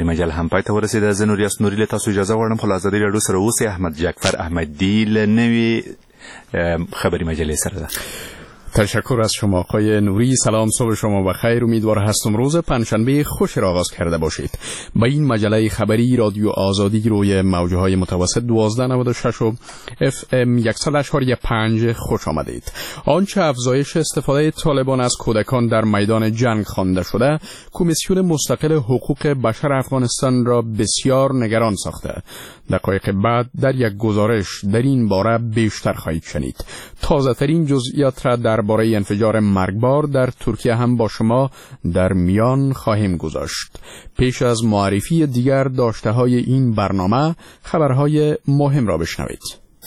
مجله هم پای ته ورسیده. زه نور یاس نوري له تاسو اجازه غواړم خو ازادي رادیو سره اوسئ. احمد جعفر احمدی له نوې خبری مجله سره ده. تشکر از شما آقای نوری. سلام، صبح شما بخیر. امیدوار هستم روز پنجشنبه خوش را آغاز کرده باشید. با این مجله خبری رادیو آزادی روی موجهای متوسط 1296 و FM 100.5 خوش آمدید. آنچه افزایش استفاده طالبان از کودکان در میدان جنگ خوانده شده، کمیسیون مستقل حقوق بشر افغانستان را بسیار نگران ساخته. دقایق بعد در یک گزارش در این باره بیشتر خواهید شنید. تازه ترین جزئیات را درباره انفجار مرگبار در ترکیه هم با شما در میان خواهیم گذاشت. پیش از معرفی دیگر داشته های این برنامه، خبرهای مهم را بشنوید.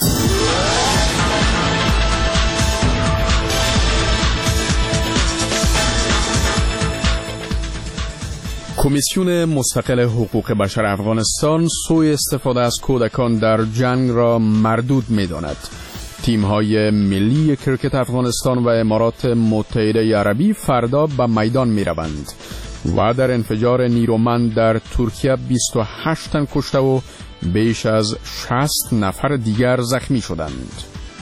کمیسیون مستقل حقوق بشر افغانستان سوء استفاده از کودکان در جنگ را مردود می‌داند. تیم‌های ملی کرکت افغانستان و امارات متحده عربی فردا به میدان می‌روند و در انفجار نیرومند در ترکیه 28 تن کشته و بیش از 60 نفر دیگر زخمی شدند.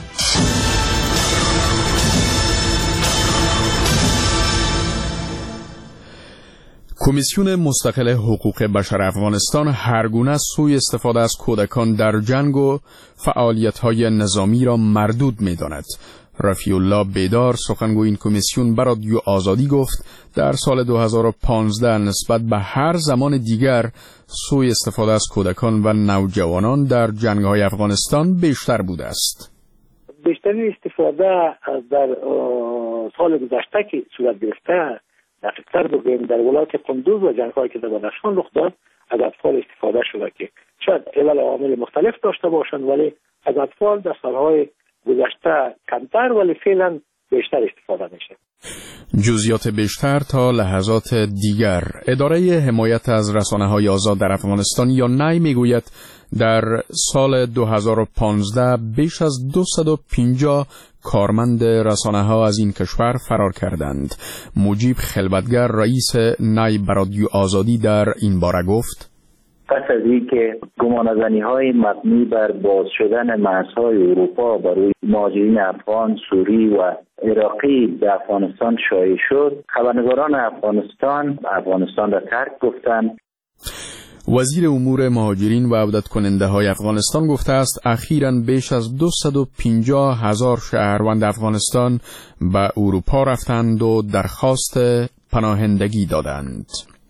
کمیسیون مستقل حقوق بشر افغانستان هرگونه سوء استفاده از کودکان در جنگ و فعالیت‌های نظامی را مردود می‌داند. رفیع الله بیدار، سخنگوی این کمیسیون، به رادیو آزادی گفت در سال 2015 نسبت به هر زمان دیگر سوء استفاده از کودکان و نوجوانان در جنگ‌های افغانستان بیشتر بوده است. بیشترین استفاده در سال گذشته که صورت گرفته، دقیق‌تر بگویم در ولایت قندوز و جنگ‌هایی که در بدخشان رخ داد، از اطفال استفاده شده که شاید علل عوامل مختلف داشته باشند، ولی از اطفال در سالهای گذشته کمتر ولی فعلا بیشتر استفاده میشه. جزئیات بیشتر تا لحظات دیگر. اداره حمایت از رسانه‌های آزاد در افغانستان یا نی میگوید در سال 2015 بیش از 250 کارمند رسانه‌ها از این کشور فرار کردند. مجیب خلبتگر، رئیس نی به رادیو آزادی، در این باره گفت: پس از اینکه گمانه‌زنی‌های مبنی بر باز شدن مرزهای اروپا برای مهاجرین افغان، سوری و عراقی به افغانستان شایع شد، خبرنگاران افغانستان را ترک گفتند. وزیر امور مهاجرین و عودت کننده های افغانستان گفته است اخیراً بیش از 250,000 شهروند افغانستان به اروپا رفتند و درخواست پناهندگی دادند.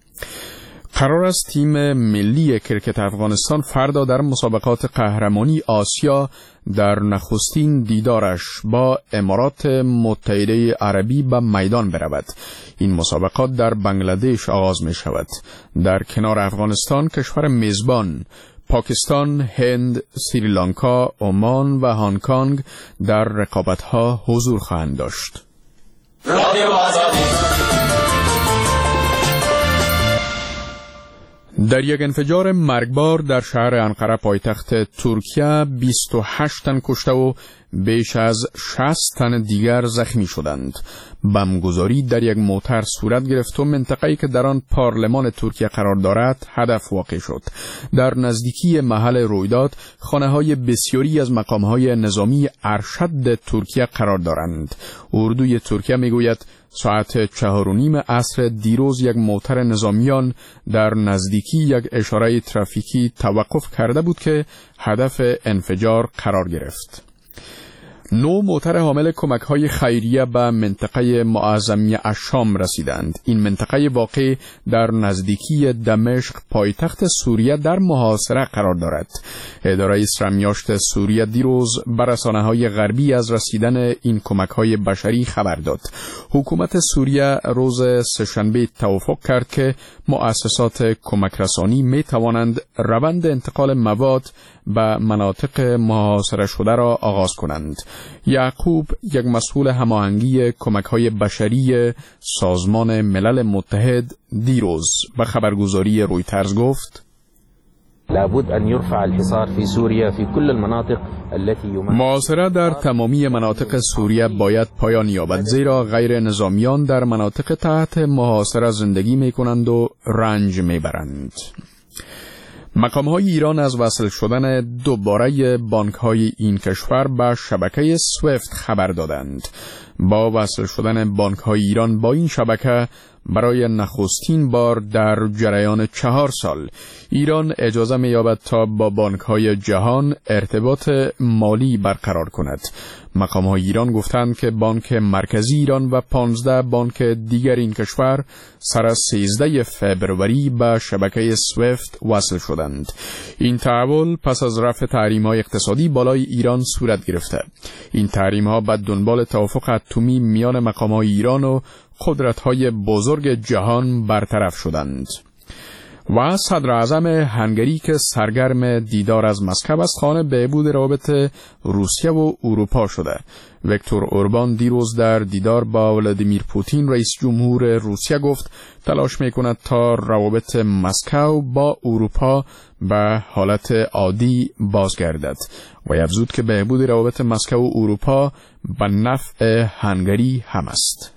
قرار است تیم ملی کرکت افغانستان فردا در مسابقات قهرمانی آسیا در نخستین دیدارش با امارات متحده عربی به میدان برود. این مسابقات در بنگلادش آغاز می شود. در کنار افغانستان کشور میزبان پاکستان، هند، سریلانکا، عمان و هنگ کنگ در رقابت‌ها حضور خواهند داشت. در یک انفجار مرگبار در شهر انقره پایتخت ترکیه 28 تن کشته و بیش از 60 تن دیگر زخمی شدند. بمبگذاری در یک موتر صورت گرفت و منطقه‌ای که در آن پارلمان ترکیه قرار دارد هدف واقع شد. در نزدیکی محل رویداد خانه‌های بسیاری از مقام‌های نظامی ارشد ترکیه قرار دارند. اردوی ترکیه میگوید ساعت 4:30 عصر دیروز یک موتر نظامیان در نزدیکی یک اشاره ترافیکی توقف کرده بود که هدف انفجار قرار گرفت. 9 موتر حامل کمک‌های خیریه به منطقه معظمیه الشام رسیدند. این منطقه واقع در نزدیکی دمشق پایتخت سوریه در محاصره قرار دارد. اداره سرمیاشت سوریه دیروز به رسانه‌های غربی از رسیدن این کمک‌های بشری خبر داد. حکومت سوریه روز سه‌شنبه توافق کرد که مؤسسات کمک رسانی می توانند روند انتقال مواد به مناطق محاصره شده را آغاز کنند. یعقوب، یک مسئول هماهنگی کمک‌های بشری سازمان ملل متحد، دیروز به خبرگزاری رویترز گفت: لابد ان يرفع الحصار في سوريا في كل المناطق التي محاصره در تمامی مناطق سوریه باید پایان یابد، زیرا غیر نظامیان در مناطق تحت محاصره زندگی می کنند و رنج می برند. مقام‌های ایران از وصل شدن دوباره بانک‌های این کشور به شبکه سویفت خبر دادند. با وصل شدن بانک‌های ایران با این شبکه برای نخستین بار در جریان 4 سال ایران اجازه می‌یابد تا با بانک‌های جهان ارتباط مالی برقرار کند. مقام‌های ایران گفتند که بانک مرکزی ایران و 15 بانک دیگر این کشور سر از 13 فبروری به شبکه سویفت وصل شدند. این تحول پس از رفع تحریم‌های اقتصادی بالای ایران صورت گرفته. این تحریم‌ها بعد دنبال توافق اتمی میان مقام‌های ایران و قدرت‌های بزرگ جهان برطرف شدند. و صدر اعظم هنگری که سرگرم دیدار از مسکو است خانه بهبود روابط روسیه و اروپا شده. ویکتور اوربان دیروز در دیدار با ولادیمیر پوتین رئیس جمهور روسیه گفت تلاش میکند تا روابط مسکو با اروپا به حالت عادی بازگردد و افزود که بهبود روابط مسکو و اروپا به نفع هنگری هم است.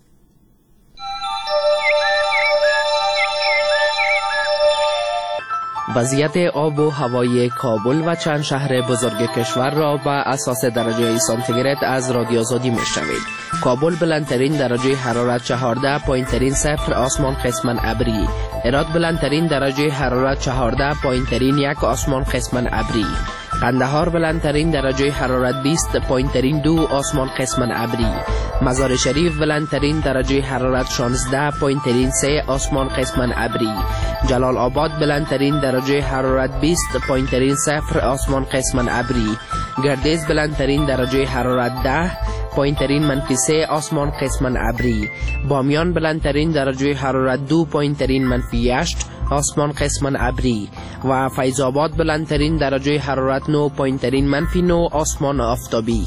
وضعیت آب و هوای کابل و چند شهر بزرگ کشور را به اساس درجه سانتیگراد از رادیو آزادی میشنوید. کابل بلندترین درجه حرارت 14 پایینترین صفر آسمان قسماً ابری. هرات بلندترین درجه حرارت 14 پایینترین یک آسمان قسماً ابری. قندهار بلندترین درجه حرارت 20 پایینترین 2 آسمان قسماً ابری. مزار شریف بلندترین درجه حرارت 16 پایینترین 3 آسمان قسماً ابری. جلال آباد بلندترین درجه حرارت 20 پایینترین 0 آسمان قسماً ابری. گردیز بلندترین درجه حرارت 10 پایینترین -3 آسمان قسماً ابری. بامیان بلندترین درجه حرارت 2 پایینترین -8 آسمان قسماً ابری و فیض آباد بلندترین درجه حرارت 9 پایینترین -9 آسمان آفتابی.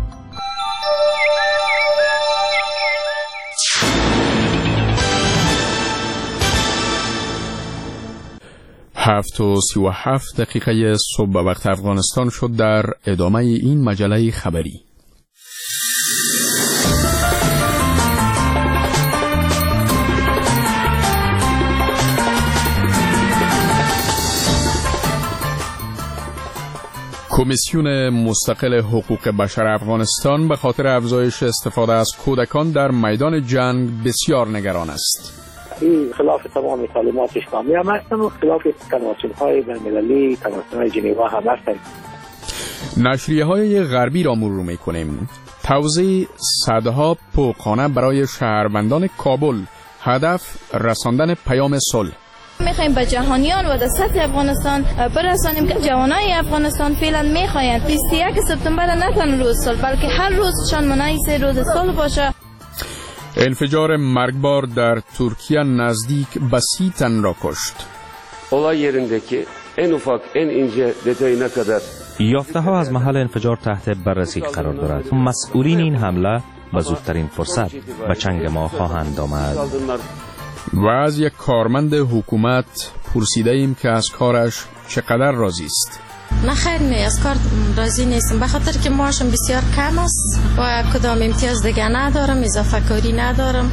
7:37 صبح به وقت افغانستان شد. در ادامه این مجله خبری کمیسیون مستقل حقوق بشر افغانستان به خاطر افزایش استفاده از کودکان در میدان جنگ بسیار نگران است. این خلاف تمام تعلیمات اسلامی هم هستن و خلاف کنوانسیون‌های بین‌المللی، کنوانسیون ژنوا هم هستن. نشریه‌های غربی را مرور می‌کنیم. توزیع صدها پوکخانه برای شهروندان کابل، هدف رساندن پیام صلح. میخوایم به جهانیان و در سطح افغانستان برسانیم که جوانای افغانستان فعلا میخواین 21 سپتامبر نه تنها روز صلح بلکه هر روزشان منعکس روز صلح باشه. انفجار مرگبار در ترکیه نزدیک به 30 تن را کشت. olay yerindeki en ufak en ince detayına kadar یافته ها از محل انفجار تحت بررسی قرار دارد. مسئولین این حمله به زودترین فرصت به چنگ ما خواهند آمد. و از یک کارمند حکومت پرسیده ایم که از کارش چقدر راضی است. نه خیلی از کار راضی نیستم، به خاطر که معاشم بسیار کم است و کدام امتیاز دیگه ندارم، اضافه کاری ندارم.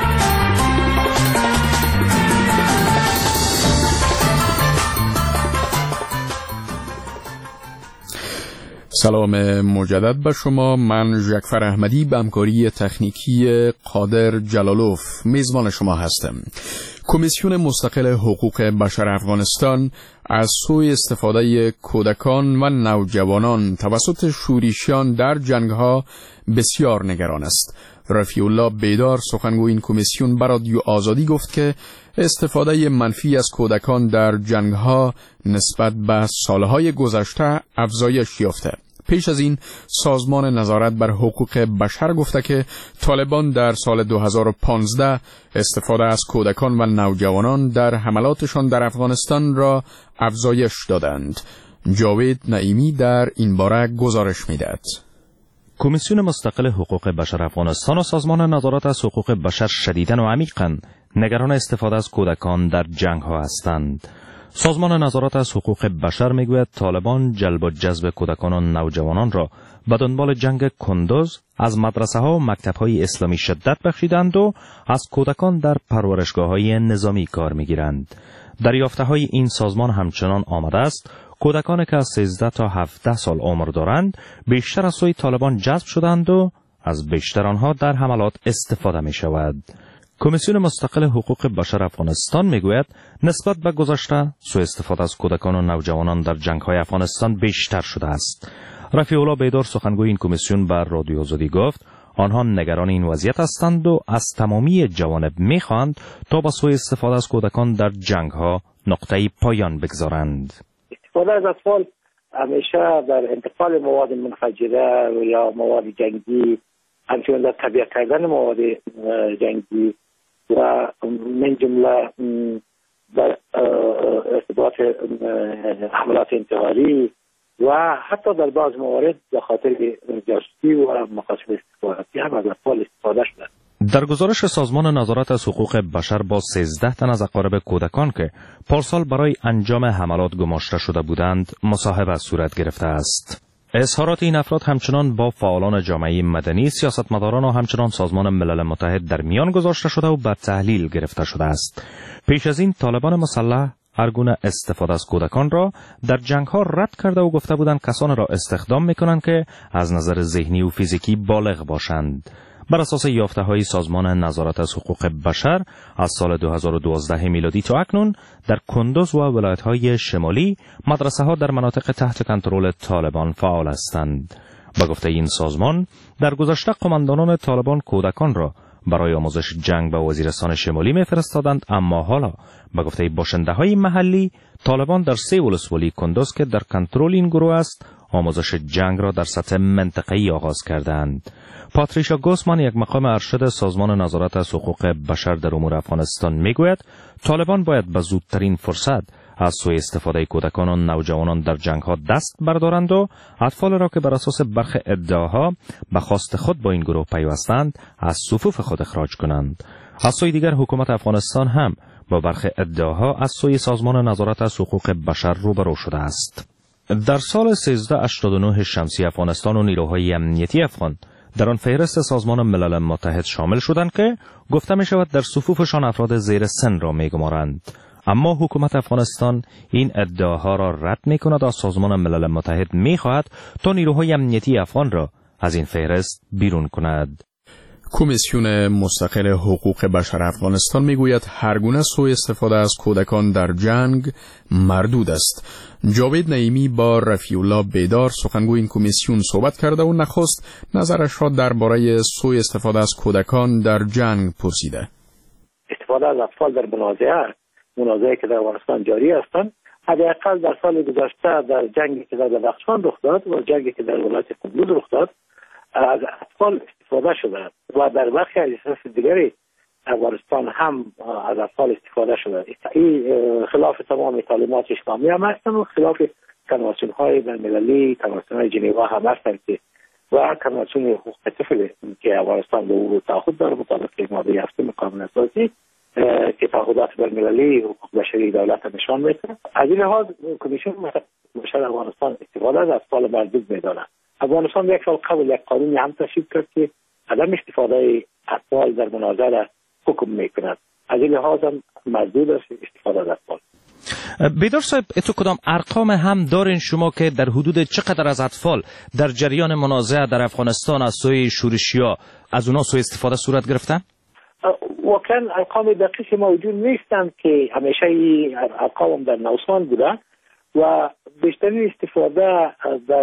سلام مجدد به شما. من جعفر احمدی به همکاری تکنیکی قادر جلالوف میزبان شما هستم. کمیسیون مستقل حقوق بشر افغانستان از سوء استفاده کودکان و نوجوانان توسط شورشیان در جنگ‌ها بسیار نگران است. رفیع الله بیدار سخنگوی این کمیسیون به رادیو آزادی گفت که استفاده منفی از کودکان در جنگ‌ها نسبت به سالهای گذشته افزایش یافته. پیش از این سازمان نظارت بر حقوق بشر گفته که طالبان در سال 2015 استفاده از کودکان و نوجوانان در حملاتشان در افغانستان را افزایش دادند. جاوید نعیمی در این باره گزارش می‌دهد. کمیسیون مستقل حقوق بشر افغانستان و سازمان نظارت از حقوق بشر شدیداً و عمیقاً نگران استفاده از کودکان در جنگ ها هستند. سازمان نظارت از حقوق بشر میگوید طالبان جلب و جذب کودکان و نوجوانان را به دنبال جنگ کندوز از مدرسه ها و مکتب های اسلامی شدت بخشیدند و از کودکان در پرورشگاه های نظامی کار میگیرند. در یافته‌های این سازمان همچنان آمده است کودکانی که از 13 تا 17 سال عمر دارند بیشتر از سوی طالبان جذب شدند و از بیشتر آنها در حملات استفاده می شود. کمیسیون مستقل حقوق بشر افغانستان می گوید نسبت به گذشته سوء استفاده از کودکان و نوجوانان در جنگ‌های افغانستان بیشتر شده است. رفیع الله بیدار سخنگوی این کمیسیون بر رادیو آزادی گفت آنها نگران این وضعیت هستند و از تمامی جوانب می خواهند تا با سوء استفاده از کودکان در جنگ‌ها نقطه‌ای پایان بگذارند. استفاده از اطفال همیشه در انتقال مواد منفجره یا مواد جنگی، همچنین در تبیه کردن مواد جنگی و من جمله در ارتباط حملات انتحاری و حتی در بعض موارد به خاطر جاسوسی و مقاصد استخباراتی هم از اطفال استفاده شده. در گزارش سازمان نظارت از حقوق بشر با 13 تن از اقارب کودکان که پارسال برای انجام حملات گماشته شده بودند مصاحبه صورت گرفته است. اظهارات این افراد همچنان با فعالان جامعه مدنی، سیاستمداران و همچنان سازمان ملل متحد در میان گذاشته شده و به تحلیل گرفته شده است. پیش از این طالبان مسلح هر گونه استفاده از کودکان را در جنگ‌ها رد کرده و گفته بودند کسانی را استخدام می‌کنند که از نظر ذهنی و فیزیکی بالغ باشند. بر اساس یافته‌های سازمان نظارت از حقوق بشر از سال 2012 میلادی تا اکنون در کندوز و ولایت‌های شمالی مدرسه‌ها در مناطق تحت کنترل طالبان فعال هستند. با گفته این سازمان در گذشته قماندانان طالبان کودکان را برای آموزش جنگ به وزیرستان شمالی می‌فرستادند، اما حالا با گفته باشنده‌های محلی طالبان در 3 ولسوالی کندوز که در کنترل این گروه است آموزش جنگ را در سطح منطقه‌ای آغاز کردند. پاتریشا گوسمان یک مقام ارشد سازمان نظارت از حقوق بشر در امور افغانستان میگوید طالبان باید به زودترین فرصت از سوء استفاده کودکان و نوجوانان در جنگ‌ها دست بردارند و اطفال را که بر اساس برخی ادعاها به خواست خود با این گروه پیوستند از صفوف خود اخراج کنند. از سوی دیگر حکومت افغانستان هم با برخی ادعاها از سوی سازمان نظارت از حقوق بشر روبرو شده است. در سال 1389 شمسی افغانستان و نیروهای امنیتی افغان در آن فهرست سازمان ملل متحد شامل شدند که گفته می شود در صفوفشان افراد زیر سن را می گمارند. اما حکومت افغانستان این ادعاها را رد می کند و از سازمان ملل متحد می خواهد تا نیروهای امنیتی افغان را از این فهرست بیرون کند. کمیسیون مستقل حقوق بشر افغانستان میگوید هرگونه سوء استفاده از کودکان در جنگ مردود است. جاوید نعیمی با رفیع الله بیدار سخنگوی این کمیسیون صحبت کرده و نخست نظرش را درباره سوء استفاده از کودکان در جنگ پرسیده. استفاده از اطفال در منازعه که در افغانستان جاری هستند، حداقل در سال گذشته در جنگی که در بدخشان رخ داد و جنگی که در ولایت کندوز رخ داد از اطفال استفاده شده و در برخی از دیگری افغانستان هم از اطفال استفاده شده. این خلاف تمام تعلیمات اسلامی هم هستند و خلاف کنوانسیون های بین‌المللی، کنوانسیون های ژنوا هم هستند و کنوانسیون حقوق طفل که افغانستان به او تعهد داره مطابق ماده 7 قانون اساسی که تعهدات بین‌المللی حقوق بشری دولت نشان میده. از این لحاظ کمیسیون بشر افغانستان استفاده از اطفال مردود میداند. افغانستان یک سال قبل یک قانونی هم تصویب کرد که عدم استفاده اطفال در مناظره را حکم میکند. از این لحاظ هم مردود است استفاده از اطفال. بیدار صاحب، تو کدام ارقام هم دارین شما که در حدود چقدر از اطفال در جریان منازعه در افغانستان از سوی شورشیا از اونا سوء استفاده صورت گرفتن؟ واقعا ارقام دقیقی موجود نیستند که همیشه این ارقام در نوسان بوده و بیشترین استفاده در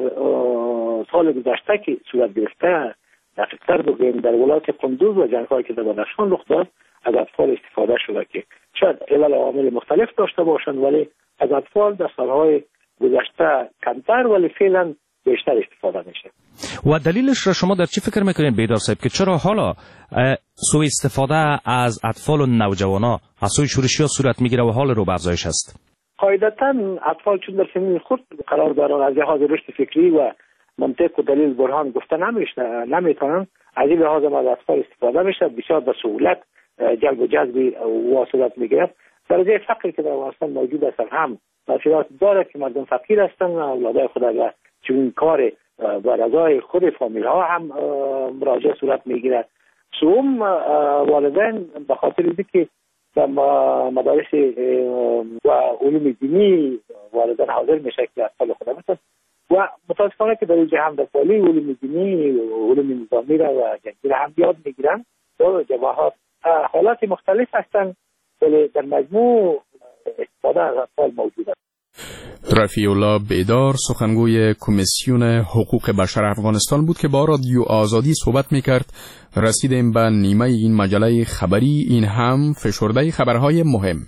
سال گذشته که صورت گرفته دقیق‌تر بگویم در ولایت کندوز و جنگ‌هایی که در بدخشان رخ داد از اطفال استفاده شده که شاید علل و عوامل مختلف داشته باشند، ولی از اطفال در سالهای گذشته کمتر ولی فعلا بیشتر استفاده میشه. و دلیلش را شما در چی فکر میکنین بیدار صاحب که چرا حالا سوء استفاده از اطفال و نوجوانا از سوی شورشی‌ها صورت میگیره و حال رو به افزایش است؟ قاعدتاً اطفال چون در سنین خود قرار دارند از لحاظ رشد فکری و منطق و دلیل برهان گفتن نمیتونن، از این لحاظ از اطفال استفاده میشه، بسیار به سهولت جلب و جذب واصلات میگیرد. درجه فقری که در افغانستان موجود است هم تاثیرات داره که مردم فقیر هستند، اولادای خود از چون کار و رضای خود فامیل ها هم مراجعه صورت میگیرد. سوم والدین به خاطر اینکه و مدارس و علوم دینی والدین حاضر میشه که اطفال خود بسن و متاسفانه که در اینجا هم در پالی علوم دینی و علوم نظامی را و جنگی را هم یاد میگیرن و جواهات حالات مختلف هستند ولی در مجموع استفاده از اطفال موجود است. رفیع الله بیدار سخنگوی کمیسیون حقوق بشر افغانستان بود که با رادیو آزادی صحبت میکرد. رسیدیم به نیمه این مجله خبری. این هم فشرده خبرهای مهم.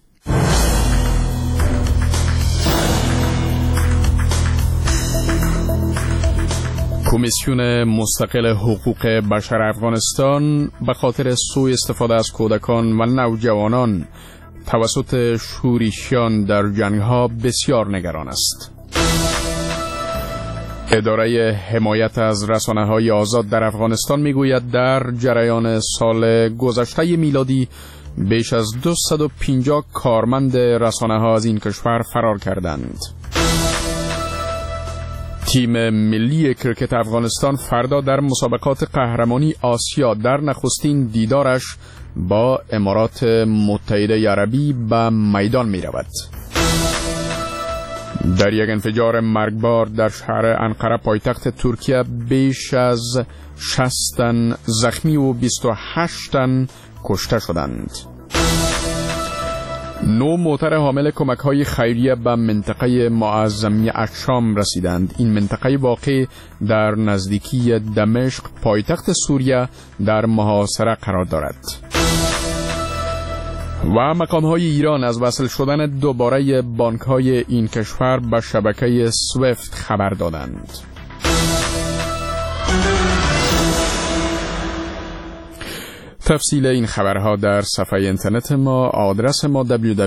کمیسیون مستقل حقوق بشر افغانستان به خاطر سوء استفاده از کودکان و نوجوانان توسط شورشیان در جنگ‌ها بسیار نگران است. اداره حمایت از رسانه‌های آزاد در افغانستان میگوید در جریان سال گذشته میلادی بیش از 250 کارمند رسانه‌ها از این کشور فرار کردند. تیم ملی کرکت افغانستان فردا در مسابقات قهرمانی آسیا در نخستین دیدارش با امارات متحده عربی به میدان می رود. در یک انفجار مرگبار در شهر انقره پایتخت ترکیه بیش از 60 تن زخمی و 28 تن کشته شدند. 9 موتر حامل کمک‌های خیریه به منطقه معظمیه اکشام رسیدند. این منطقه واقع در نزدیکی دمشق پایتخت سوریه در محاصره قرار دارد. و مقام‌های ایران از وصل شدن دوباره بانک‌های این کشور به شبکه سویفت خبر دادند. تفصیل این خبرها در صفحه اینترنت ما، آدرس ما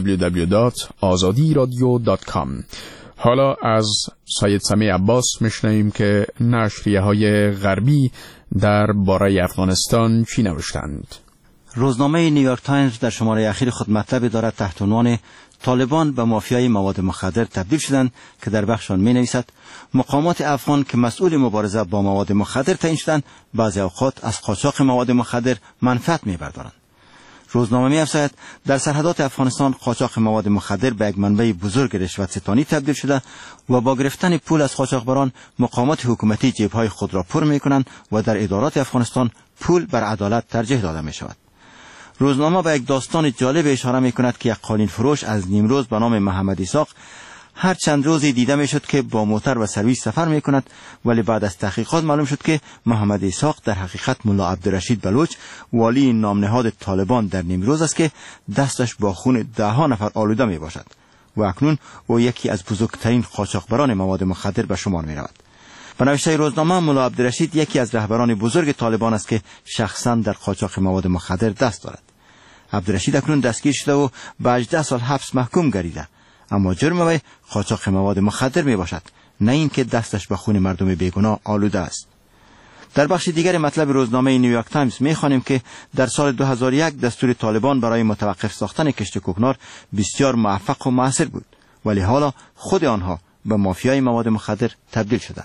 www.azadiradio.com. حالا از سید سمیع عباس میشنویم که نشریه‌های غربی در باره افغانستان چی نوشتند. روزنامه نیویورک تایمز در شماره اخیر خود مطلبی دارد تحت عنوان طالبان به مافیای مواد مخدر تبدیل شدند که در بخش آن می‌نویسد مقامات افغان که مسئول مبارزه با مواد مخدر تعیین شدند بعضی اوقات از قاچاق مواد مخدر منفعت می‌بردارند. روزنامه می‌افزاید در سرحدات افغانستان قاچاق مواد مخدر به یک منبع بزرگ رشوت ستانی تبدیل شده و با گرفتن پول از قاچاقبران مقامات حکومتی جیب‌های خود را پر می‌کنند و در ادارات افغانستان پول بر عدالت ترجیح داده می‌شود. روزنامه به یک داستان جالب اشاره می‌کند که یک قالین فروش از نیمروز به نام محمد اسحاق هر چند روزی دیده میشد که با موتر و سرویس سفر می‌کند، ولی بعد از تحقیقات معلوم شد که محمد اسحاق در حقیقت ملا عبدالرشید بلوچ والی نامنهاد طالبان در نیمروز است که دستش با خون 10 نفر آلوده میباشد و اکنون او یکی از بزرگترین قاچاقبران مواد مخدر به شمار می‌رود. به نوشته روزنامه ملا عبدالرشید یکی از رهبران بزرگ طالبان است که شخصا در قاچاق مواد مخدر دست دارد. عبدالرشید اکنون دستگیر شده و به 18 سال حبس محکوم گردیده، اما جرم وی قاچاق مواد مخدر می باشد، نه اینکه دستش به خون مردم بیگناه آلوده است. در بخش دیگر مطلب روزنامه نیویورک تایمز می خوانیم که در سال 2001 دستور طالبان برای متوقف ساختن کشت کوکنار بسیار موفق و موثر بود، ولی حالا خود آنها به مافیای مواد مخدر تبدیل شدند.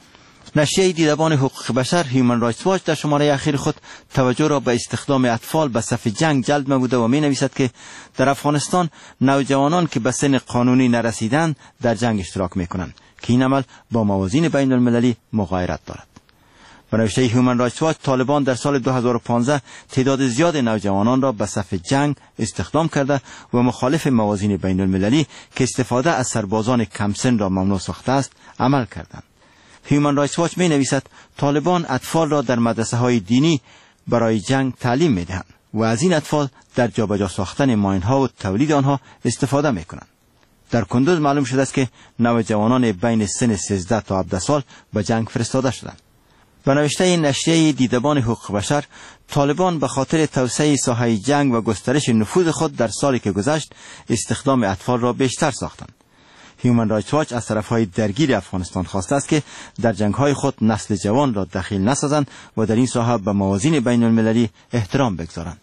نشریه دیدبان حقوق بشر هیومن رایتس واچ در شماره اخیر خود توجه را به استخدام اطفال به صف جنگ جلب نموده و می نویسد که در افغانستان نوجوانان که به سن قانونی نرسیدند در جنگ اشتراک می کنند که این عمل با موازین بین المللی مغایرت دارد. به نوشته هیومن رایتس واچ طالبان در سال 2015 تعداد زیاد نوجوانان را به صف جنگ استخدام کرده و مخالف موازین بین المللی که استفاده از سربازان کم سن را ممنوع ساخته است عمل کردند. هیومن رایتس واچ می نویسد طالبان اطفال را در مدرسه های دینی برای جنگ تعلیم می دهند و از این اطفال در جابجا ساختن ماین ها و تولید آنها استفاده می کنند. در کندوز معلوم شده است که نوجوانان بین سن 13 تا 17 سال به جنگ فرستاده شدند. به نوشته نشریه دیدبان حقوق بشر طالبان به خاطر توسعه ساحه جنگ و گسترش نفوذ خود در سالی که گذشت استخدام اطفال را بیشتر ساختند. هیومن رایتس واچ از طرفهای درگیر افغانستان خواسته است که در جنگ‌های خود نسل جوان را دخیل نسازند و در این ساحه به موازین بین المللی احترام بگذارند.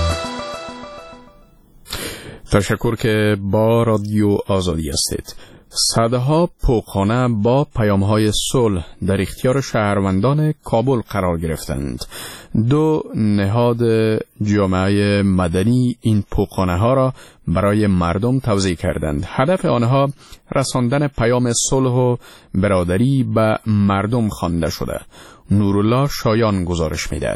تشکر که با رادیو آزادی هستید. صدها پوکخانه با پیام‌های صلح در اختیار شهروندان کابل قرار گرفتند. دو نهاد جامعه مدنی این پوکخانه‌ها را برای مردم توزیع کردند. هدف آنها رساندن پیام صلح و برادری به مردم خوانده شده. نورالله شایان گزارش می‌دهد.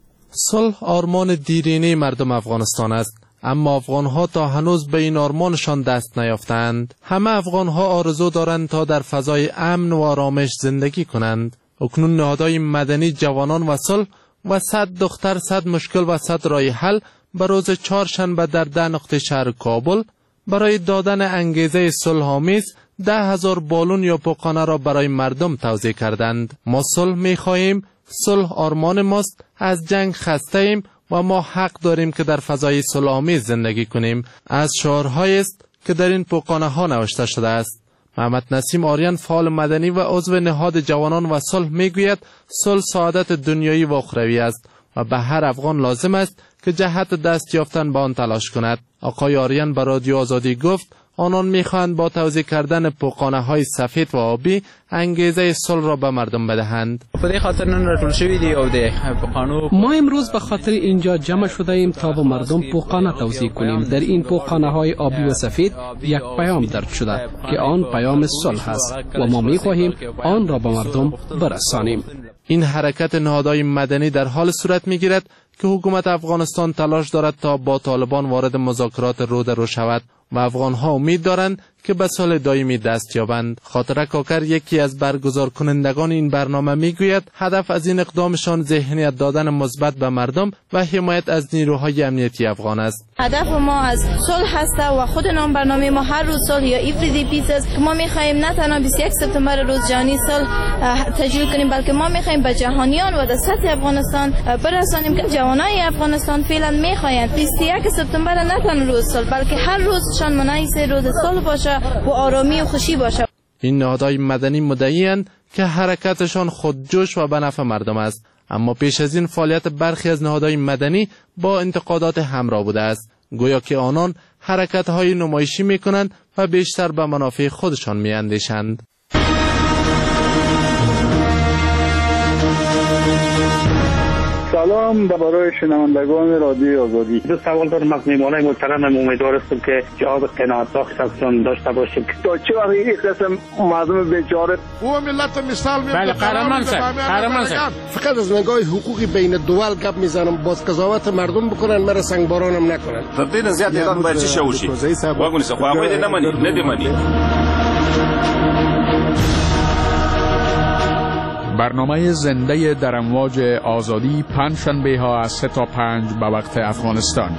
صلح آرمان دیرینه مردم افغانستان است، اما افغانها تا هنوز به این آرمانشان دست نیافتند. همه افغانها آرزو دارند تا در فضای امن و آرامش زندگی کنند. اکنون نهادهای مدنی جوانان و صلح و 100 دختر 100 مشکل و 100 راه حل به روز چهارشنبه در 10 نقطه شهر کابل برای دادن انگیزه صلح‌آمیز 10,000 بالون یا پوکخانه را برای مردم توزیع کردند. ما صلح می‌خواهیم، صلح آرمان ماست، از جنگ خسته ایم و ما حق داریم که در فضای صلح‌آمیز زندگی کنیم. از شعارهایی است که در این پوکخانه‌ها نوشته شده است. محمد نسیم آریان، فعال مدنی و عضو نهاد جوانان و صلح، میگوید صلح سعادت دنیایی و اخروی است و به هر افغان لازم است که جهت دست یافتن به آن تلاش کند. آقای آریان به رادیو آزادی گفت آنان میخواهند با توزیع کردن پوکخانه‌های سفید و آبی انگیزه صلح را به مردم بدهند. په دې خاطر نن راټول شوي دي او د پوکخانو ما امروز به خاطر اینجا جمع شده ایم تا به مردم پوکخانه توزیع کنیم. در این پوکخانه‌های آبی و سفید یک پیام درج شده که آن پیام صلح است و ما میخواهیم آن را به مردم برسانیم. این حرکت نهادهای مدنی در حال صورت میگیرد که حکومت افغانستان تلاش دارد تا با طالبان وارد مذاکرات رو در رو شود و افغانها امید دارند که به صلح دائمی دست یابند. خاطره کاکر، یکی از برگزار کنندگان این برنامه، میگوید هدف از این اقدامشان ذهنیت دادن مثبت به مردم و حمایت از نیروهای امنیتی افغان است. هدف ما از صلح هست و خود نام برنامه ما هر روز صلح یا ایفری پیس است که ما می‌خواهیم نه تنها 21 سپتامبر روز جهانی صلح تجلیل کنیم، بلکه ما می‌خواهیم به جهانیان و در سطح افغانستان برسانیم که جوانای افغانستان فعلا می‌خواهند 21 سپتامبر نه تنها روز صلح بلکه هر روزشان مناسب روز صلح باشه و آرامی و خوشی باشه. این نهادهای مدنی مدعی‌اند که حرکتشان خودجوش و به نفع مردم است، اما پیش از این فعالیت برخی از نهادهای مدنی با انتقادات همراه بوده است، گویا که آنان حرکت‌های نمایشی می‌کنند و بیشتر به منافع خودشان می‌اندیشند. سلام برای شنوندگان رادیو آزادی. دو سوال دارم از میهمانای محترمم. امیدوار هستم که جواب قناعت بخشتون داشته باشیم. تا چه وقت این قسم مردم بیچاره او ملت مثال می بله قهرمان صاحب فقط از نگاه حقوقی بین دول گپ میزنم، باز قضاوت مردم بکنن، مرا سنگبارانم نکنن. تبدیل زیاد ایران باید چی شوشی واگونی سه خواهی نمانی ندیمانی. برنامه زنده در امواج آزادی پنجشنبه ها از 3 تا 5 به وقت افغانستان.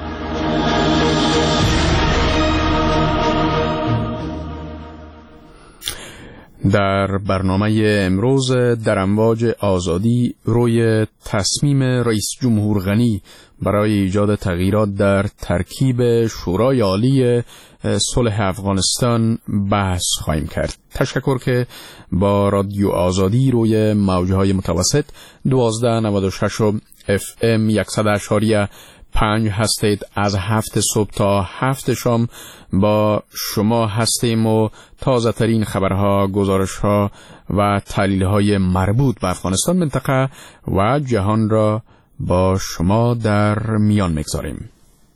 در برنامه امروز در امواج آزادی روی تصمیم رئیس جمهور غنی برای ایجاد تغییرات در ترکیب شورای عالی صلح افغانستان بحث خواهیم کرد. تشکر که با رادیو آزادی روی موجهای متوسط 1296 FM 100.5 هستید. از 7 صبح تا 7 شام با شما هستیم و تازه ترین خبرها، گزارشها و تحلیل‌های مربوط به افغانستان، منطقه و جهان را با شما در میان میگذاریم.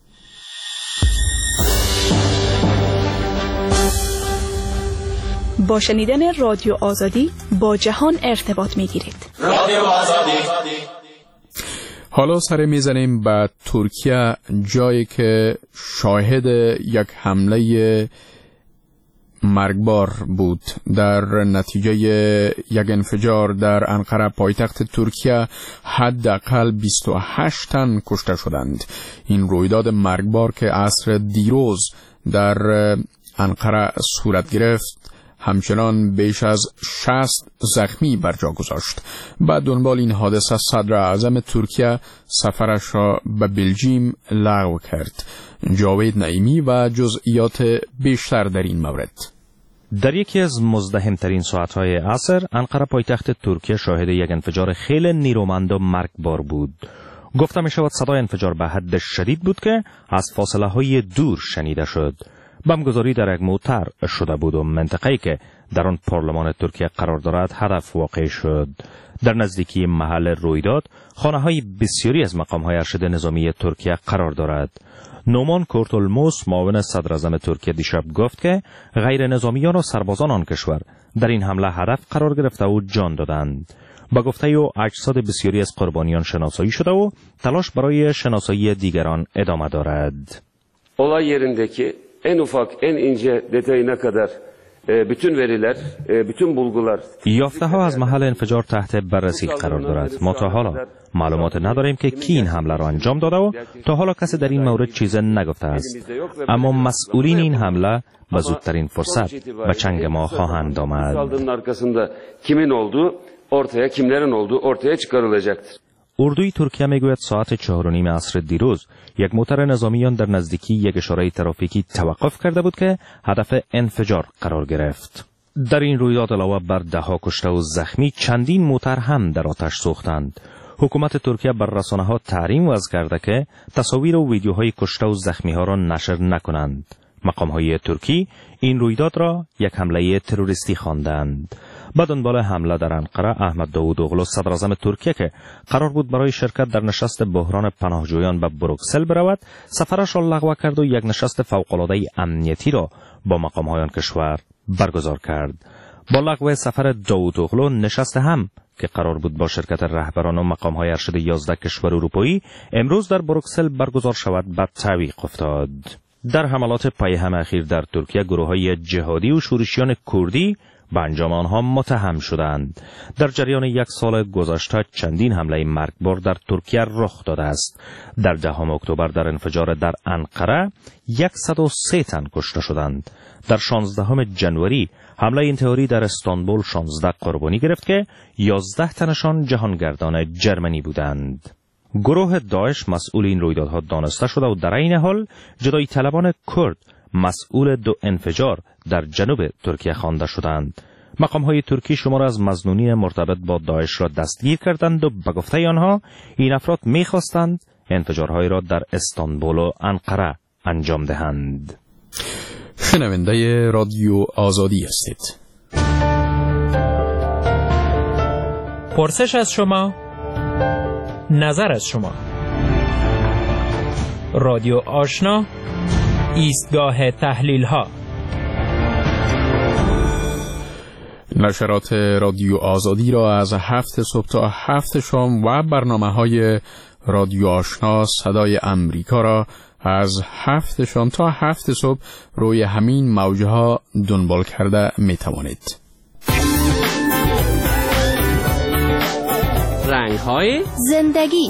با شنیدن رادیو آزادی با جهان ارتباط میگیرید. رادیو آزادی. حالا سر میزنیم به ترکیه، جایی که شاهد یک حمله مرگبار بود. در نتیجه یک انفجار در انقره پایتخت ترکیه حداقل 28 تن کشته شدند. این رویداد مرگبار که عصر دیروز در انقره صورت گرفت همچنان بیش از 60 زخمی بر جا گذاشت. بعد دنبال این حادثه صدر اعظم ترکیه سفرش را به بلژیم لغو کرد. جاوید نعیمی و جزئیات بیشتر در این مورد. در یکی از مزدحم‌ترین ساعت‌های عصر، انقره پایتخت ترکیه شاهد یک انفجار خیلی نیرومند و مرگبار بود. گفته می شود صدای انفجار به حد شدید بود که از فاصله‌های دور شنیده شد. بمبگذاری در یک موتر شده بود و منطقه‌ای که در آن پارلمان ترکیه قرار دارد هدف واقع شد. در نزدیکی محل رویداد خانه‌های بسیاری از مقام‌های ارشد نظامی ترکیه قرار دارد. نومان کورتولموس معاون صدراعظم ترکیه دیشب گفت که غیر نظامیان و سربازان آن کشور در این حمله هدف قرار گرفته و جان دادند. با گفته او اجساد بسیاری از قربانیان شناسایی شده و تلاش برای شناسایی دیگران ادامه دارد. Olay yerindeki en ufak en ince detayına kadar bütün veriler, bütün bulgular. یافته ها از محل انفجار تحت بررسی قرار دارد. ما تا حالا معلومات نداریم که کی این حمله را انجام داده و تا حالا کسی در این مورد چیز نگفته است. اما مسئولین این حمله به زودترین فرصت به چنگ ما خواهند آمد. Saldırının arkasında kimin olduğu ortaya, kimlerin olduğu ortaya çıkarılacaktır. اردوی ترکیه میگوید ساعت 4:30 عصر دیروز یک موتر نظامیان در نزدیکی یک اشاره ترافیکی توقف کرده بود که هدف انفجار قرار گرفت. در این رویداد علاوه بر 10 کشته و زخمی چندین موتر هم در آتش سوختند. حکومت ترکیه بر رسانه‌ها تحریم وضع کرده که تصاویر و ویدیوهای کشته و زخمی‌ها را نشر نکنند. مقام‌های ترکی این رویداد را یک حمله تروریستی خواندند. با دنبال حمله در انقره، احمد داوودوغلو صدراعظم ترکیه که قرار بود برای شرکت در نشست بحران پناهجویان به بروکسل برود، سفرش را لغو کرد و یک نشست فوق‌العاده امنیتی را با مقام‌های آن کشور برگزار کرد. با لغو سفر داوودوغلو، نشست هم که قرار بود با شرکت رهبران و مقام‌های ارشد 11 کشور اروپایی امروز در بروکسل برگزار شود به تعویق افتاد. در حملات پیهم اخیر در ترکیه گروه‌های جهادی و شورشیان کردی به انجام آنها متهم شدند. در جریان یک سال گذشته چندین حمله مرگبار در ترکیه رخ داده است. در 10 اکتبر در انفجار در انقره 103 تن کشته شدند. در 16 جنوری حمله انتحاری در استانبول 16 قربانی گرفت که 11 تنشان جهانگردان جرمنی بودند. گروه داعش مسئول این رویدادها دانسته شده و در این حال جدایی طلبان کرد مسئول 2 انفجار در جنوب ترکیه خوانده شدند. مقام‌های ترکی شمار از مظنونین مرتبط با داعش را دستگیر کردند و به گفته آنها این افراد می‌خواستند انفجارهای را در استانبول و انقره انجام دهند. شنونده رادیو آزادی هستید. پرسش از شما، نظر از شما. رادیو آشنا، ایستگاه تحلیل ها. نشرات رادیو آزادی را از 7 صبح تا 7 شام و برنامه‌های رادیو آشنا صدای امریکا را از 7 شام تا 7 صبح روی همین موج‌ها دنبال کرده می‌توانید. رنگ‌های زندگی.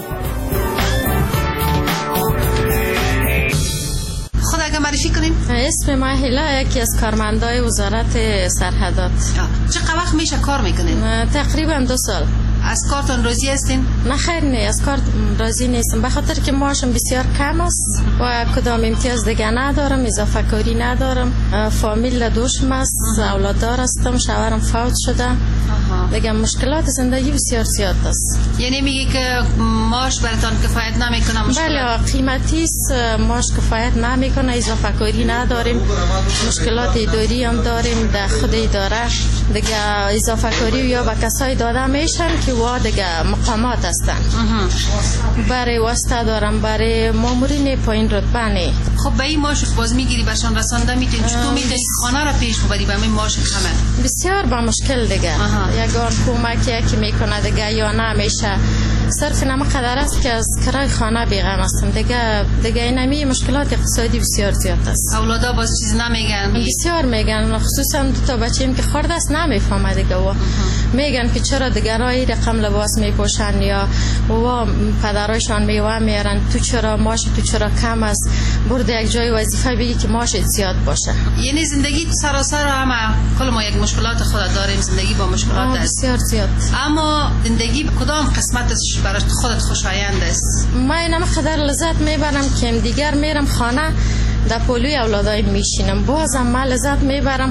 خود اگه معرفی کنین؟ اسم ما هیلا، یکی از کارمندای وزارت سرحدات. چقدر وقت میشه کار میکنین؟ تقریبا 2 سال. از کارتون راضی هستین؟ نه خیر، نه از کار راضی نیستم، به خاطر که معاشم بسیار کم است و کدام امتیاز دیگه ندارم، اضافه کاری ندارم، فامیل دوشم است، اولاددار هستم، شوهرم فوت شده. دیگه مشکلات زندگی بسیار زیاد است. یعنی میگی که معاش براتون کفایت نمیکنه؟ بله، قیمتی است، معاش کفایت نمیکنه، اضافه کاری نداریم، مشکلات اداری هم داریم در خود اداره. دیگه اضافه کاری یا به کسای داده میشن که وا دیگه مقامات هستن. برای واسطه دارم، برای مامورین پایین رتبه نه. خب به این معاش باز میگیری بهشون رسانده میتونی؟ چطور میتونی خانه را پیش ببری به این معاش کمه؟ بسیار با مشکل دیگه. یگان کمکی که میکنه دیگه یا نمیشه. صرف نما قدر است که از کرای خانه بیغم هستم. دیگه اینمی مشکلات اقتصادی بسیار زیاد است. اولادا باز چیز نمیگن؟ بسیار میگن، خصوصا 2 تا بچه‌ام که خورده است نمیفهمه دیگه و میگن که چرا دیگرای رقم لباس میپوشن یا و پدرایشان میوه میارن، تو چرا ماش تو چرا کم است، برد یک جای وظیفه بگی که ماش زیاد باشه. یعنی زندگی سراسر همه کل ما یک مشکلات خود داریم، زندگی با مشکلات است بسیار زیاد. اما زندگی کدام قسمتش برای خودت خوشایند است؟ من اینم قدر لذت میبرم که دیگر میرم خانه در پلوی اولادای میشینم، بازم من لذت میبرم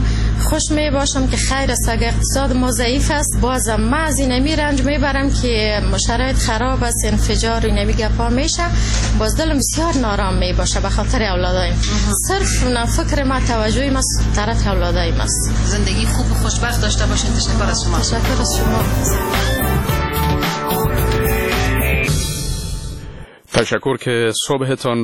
خوش می باشم که خیر است. اگر اقتصاد ما ضعیف است بازم ما از اینمی رنج میبرم که شرایط خراب است، انفجار اینمی گپا میشه، باز دلم بسیار نارام می باشه به خاطر اولادایم. صرف فکر ما توجهی ما طرف اولادایم است. زندگی خوب و خوشبخت داشته باشین. تشکر از شما. تشکر از شما. تشکر که صبحتان